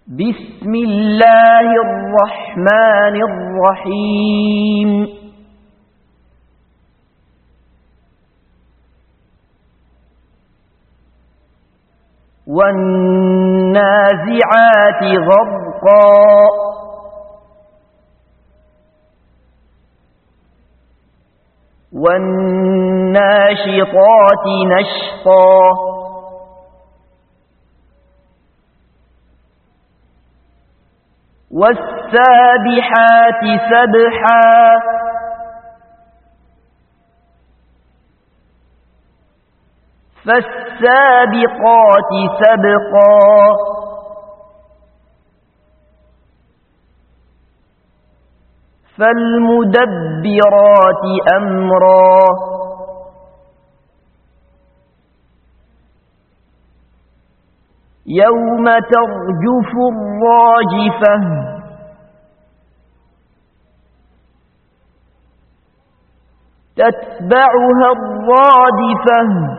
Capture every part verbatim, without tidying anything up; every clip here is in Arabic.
بسم الله الرحمن الرحيم والنازعات غرقا والناشطات نشطا والسابحات سبحا فالسابقات سبقا فالمدبرات أمرا يوم ترجف الراجفة تتبعها الرادفة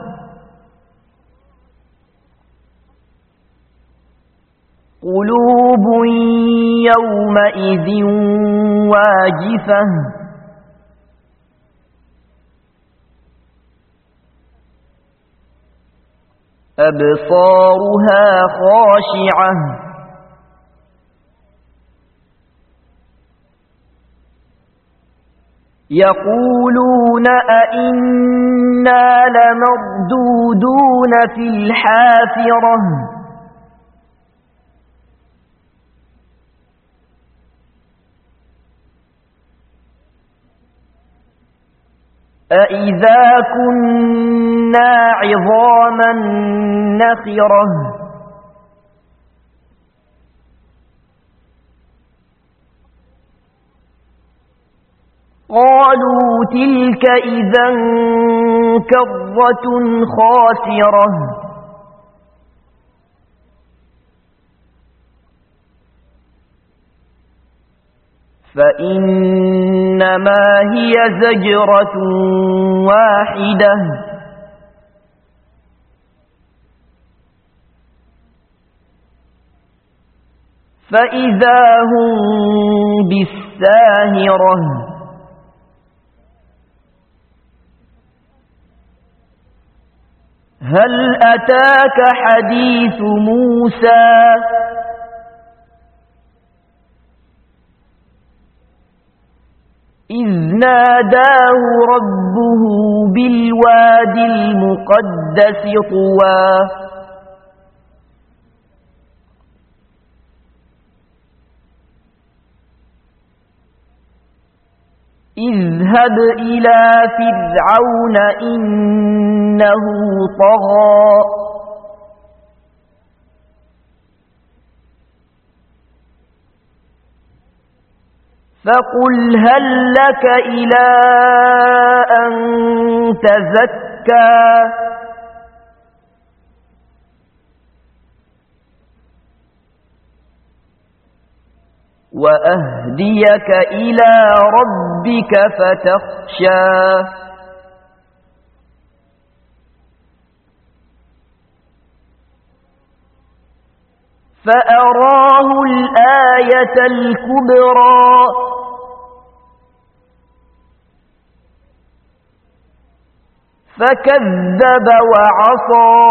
قلوب يومئذ واجفة أبصارها خاشعة يقولون أئنا لمردودون في الحافرة أئذا كنا عظاما نخرة قالوا تلك إذا كرة خاسرة فإنما هي زجرة واحدة فإذا هم بالساهرة هل أتاك حديث موسى إذ ناداه ربه بالوادي المقدس طوى اذهب إلى فرعون إنه طغى فقل هل لك إلى أن تزكى وأهديك إلى ربك فتخشى فأراه الآية الكبرى فكذب وعصى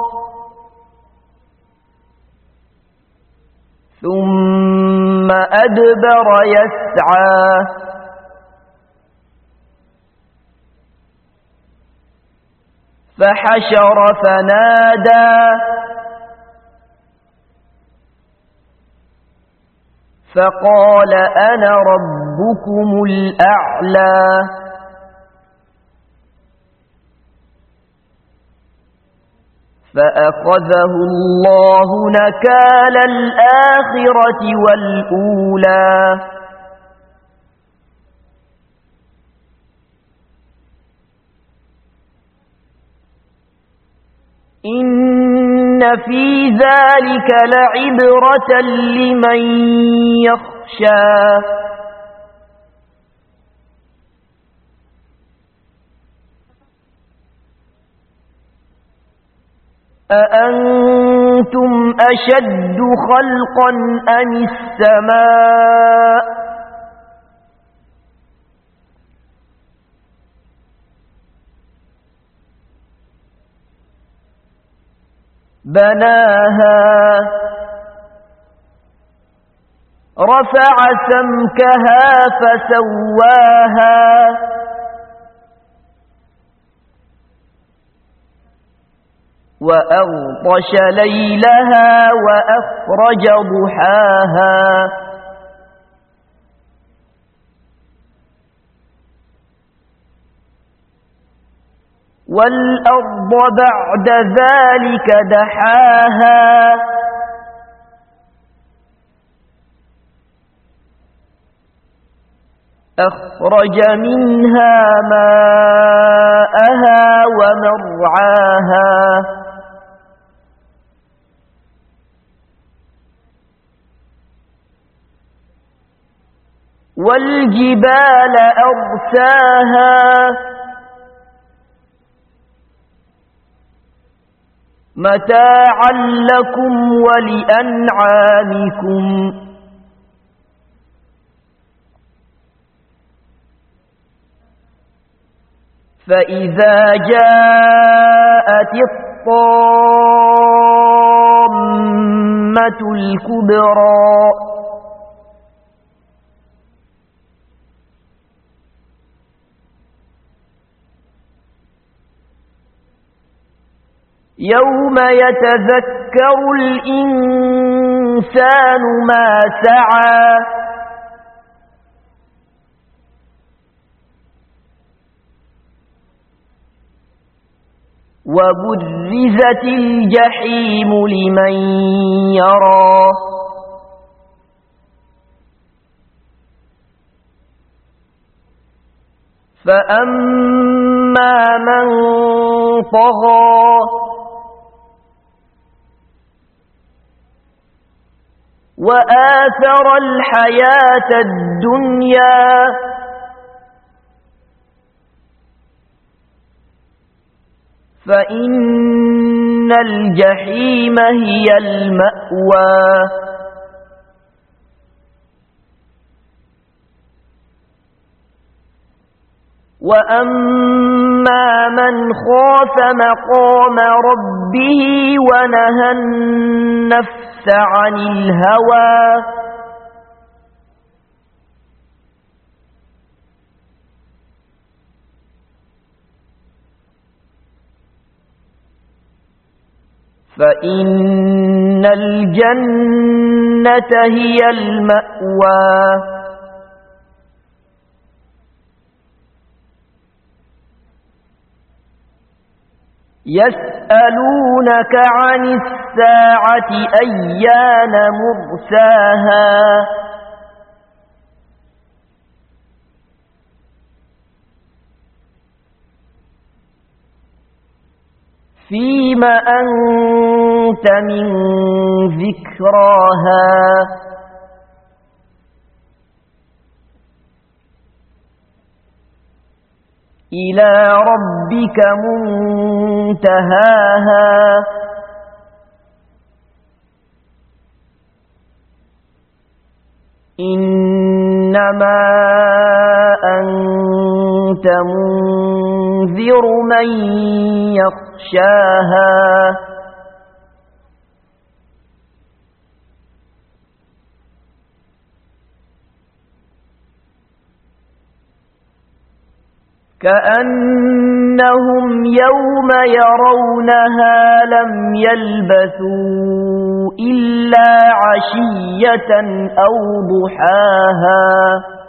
ثم أدبر يسعى فحشر فنادى فقال أنا ربكم الأعلى فأخذه الله نكال الآخرة والأولى إن في ذلك لعبرة لمن يخشى أأنت أأنتم أشد خلقا أم السماء بناها رفع سمكها فسواها وأغطش ليلها وأخرج ضحاها والأرض بعد ذلك دحاها أخرج منها ماءها ومرعاها والجبال أرساها متاعا لكم ولأنعامكم فإذا جاءت الطامة الكبرى يوم يتذكر الإنسان ما سعى وبرزت الجحيم لمن يرى فأما من طغى وآثر الحياة الدنيا فإن الجحيم هي المأوى وأما من خاف مقام ربه ونهى النفس عن الهوى فإن الجنة هي المأوى يسألونك عن الساعة أيان مرساها فيم أنت من ذكراها إلى ربك منتهاها إنما أنت منذر من يخشاها كأنهم يوم يرونها لم يلبثوا إلا عشية أو ضحاها